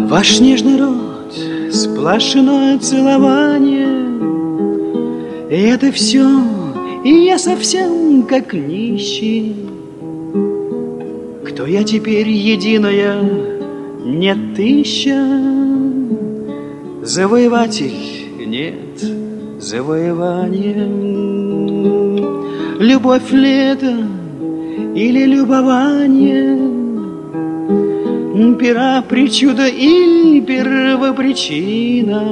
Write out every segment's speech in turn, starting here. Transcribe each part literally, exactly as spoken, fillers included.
Ваш нежный рот, сплошное целование, и это все, и я совсем как нищий. Кто я теперь, единая, нет тысяча? Завоеватель, нет завоевания. Любовь ли это или любование? Пера, причуда или первопричина?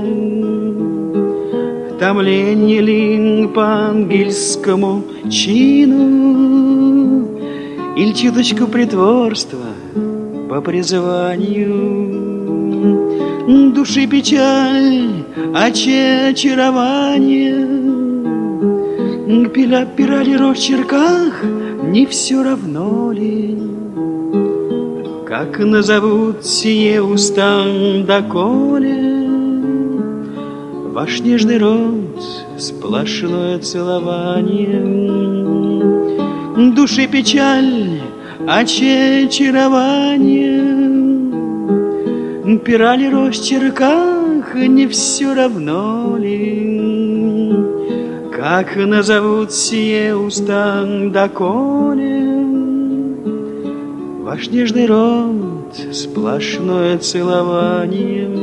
Томление ли по ангельскому чину? Или чуточку притворства по призванию? Души печаль, очарование. Пера, пера ли росчерках, не все равно ли? Как назовут сие уста доколе? Ваш нежный рот, сплошное целование. Души печаль, очарование. Пера ли росчерках, не все равно ли? Как назовут сие уста доколе? Ваш нежный рот, сплошное целование.